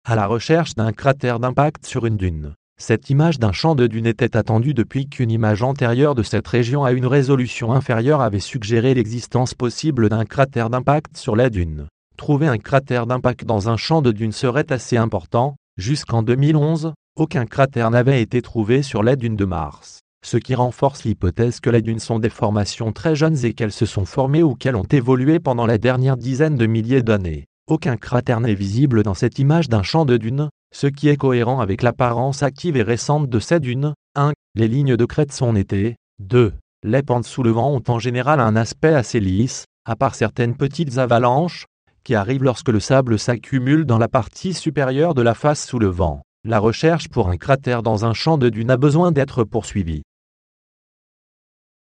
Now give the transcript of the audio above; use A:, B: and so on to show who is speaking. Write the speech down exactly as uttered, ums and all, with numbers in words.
A: à la recherche d'un cratère d'impact sur une dune. Cette image d'un champ de dunes était attendue depuis qu'une image antérieure de cette région à une résolution inférieure avait suggéré l'existence possible d'un cratère d'impact sur la dune. Trouver un cratère d'impact dans un champ de dunes serait assez important. Jusqu'en deux mille onze, aucun cratère n'avait été trouvé sur la dune de Mars, ce qui renforce l'hypothèse que les dunes sont des formations très jeunes et qu'elles se sont formées ou qu'elles ont évolué pendant la dernière dizaine de milliers d'années. Aucun cratère n'est visible dans cette image d'un champ de dunes, ce qui est cohérent avec l'apparence active et récente de ces dunes. un. Les lignes de crête sont nettées. deux. Les pentes sous le vent ont en général un aspect assez lisse, à part certaines petites avalanches, qui arrivent lorsque le sable s'accumule dans la partie supérieure de la face sous le vent. La recherche pour un cratère dans un champ de dunes a besoin d'être poursuivie.